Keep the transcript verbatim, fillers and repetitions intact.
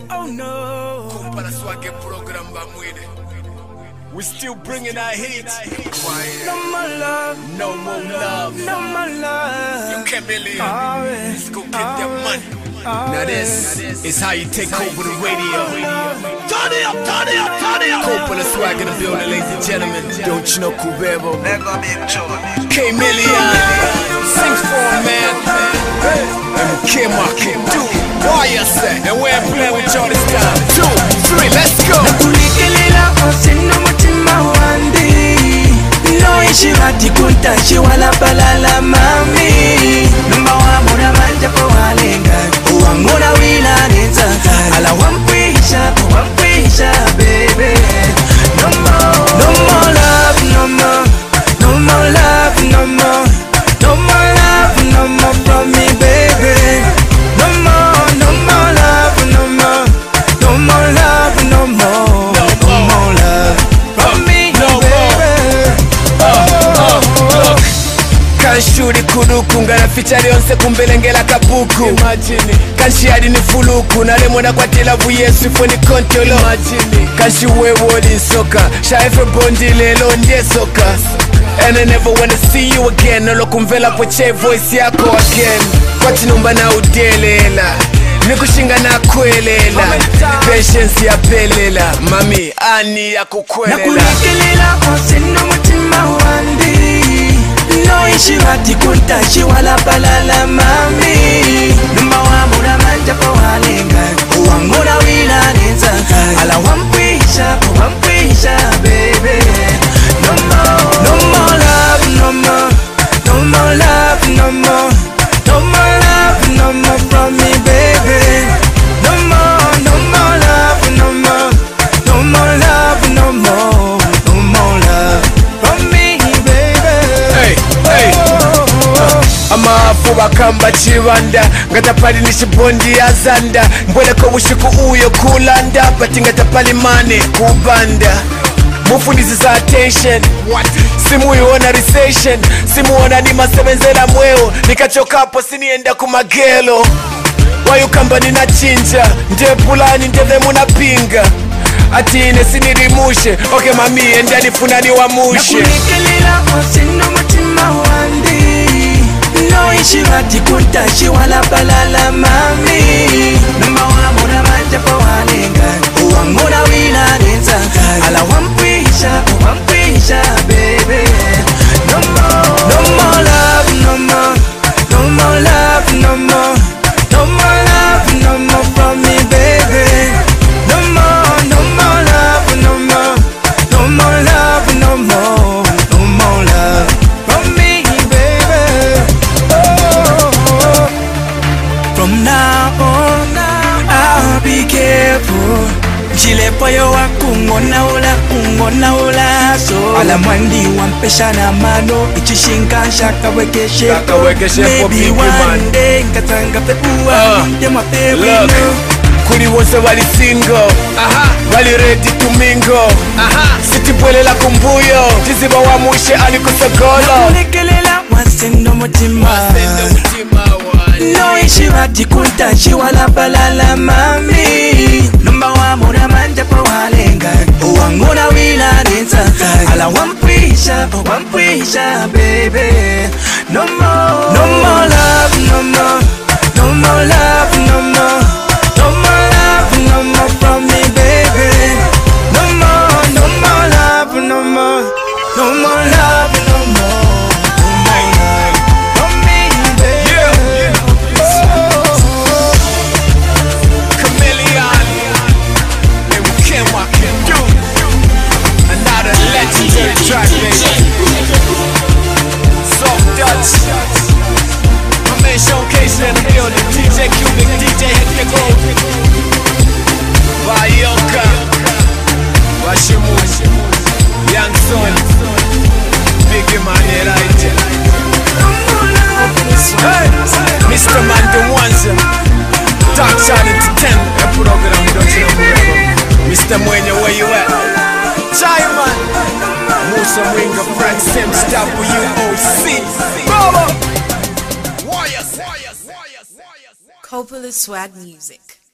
Oh no. Kumpala swag program bamwine. We still bringing our heat. No more love, no more love, no more love. You can't believe. Right. Let's go get that money. Right. Now this is how you take over the radio. Turn it up, turn it up, turn it up. Kumpala swag in the building, ladies and gentlemen. Don't you know Kubebo? K-Million sings for him, man. And Kim Market, do why you say? And we're playing with y'all this time. Two, three, let's go. No ishi hati kunta shi wala balala mami. Numba wa muna manja po walenga. Uanguna wila nenzaka. Ala wampisha, wampisha baby. No more, no more love, no more. No more love, no more. No more love, no more from me baby. No more, no more love, no more. No more love, no more. No more love from me baby. Kanshuri kuruku ngana fichari onse kumbelengela kabuku. Imagine kanshi hadi ni fuluku nalemona kwa tilavu yesu ifoni kontolo. Imagine kanshi wewoli soka shaife bondi lelo ndie soka. And I never wanna see you again. Nolo kumvela poche voice yako again. Kwa tinumba na udelela nikushinga na kwelela. Patience ya pelela mami ani ya kukwelela. Nakulekelela oseno mutima wandi. No ishi hati kunta shi wala balala mami. Numba wa muna manja po walenga. Uanguna wila nenzaka. Ala wampisha, wampisha baby. No more, no more love, no more. No more love, no more. No more love, no more from me baby. No more, no more love, no more. No more love, no more. No more love from me baby. Hey, hey. Amafu bakamba chibanda ngatapali nishibondi ya zanda. Mbweleko bushiku uyo kulanda bati ngatapali mane kubanda. Mufundisi za attention. What? Simu yuona recession. Simu ona ni masebenzela mweo. Nikachoka hapo sinienda kumagelo. Wayu kamba nina chinja. Nde pulani ndeve muna pinga. Ati ine sinirimushe. Okay mami ende nifuna ni wamushe. Nakulekelela oseno mutima wandi. No ishi hati kunta shi wala balala mami. Numba wa muna manja po walenga. Uanguna wila nenzaka. Ala wampisha, wampisha baby. No more, no more love, no more. No more love, no more. No more love, no more from me baby. No more, no more love, no more. No more love, no more. No more love from me baby. Oh, from now on, I'll be careful. Chile poyo wa kungona ula, kungona ula so. Ala mwandi wampesha na mano. Ichishinka shaka weke shepo. Maybe one day nkatanga pepuwa. Ndema pewe no. Kuri wose wali single. Aha. Wali ready to mingle. Aha. Siti bwele la kumbuyo. Tiziba wa mushe alikosagolo. Nakulekelela wasendo mutima. Wasendo mutima wali. No ishi hati kunta shi wala balala mami. Numba wa muna manja po walenga. Uanguna wila nenzaka. Ala wampisha, wampisha baby. No more, no more love, no more. No more love, no more. No more love, no more from me baby. No more, no more love, no more. No more love, no more. No more love from me baby. Yeah. Chameleon. And we can't walk him through. Another legendary track, baby. Soft Dutch. My man Showcase in the building. D J Cubic, D J Hector. Bayoka. Washimu. Young Son. Biggie man, right? Hey, Mister Mando Wanza. Dark Side Entertainment. I put up with him, don't you know forever. Mister Mwenya, where you at? Chaiman. Musa Mwinga, Frank Sims, W O C. Bravo! Warriors! Warriors! Warriors! Coppola Swag Music.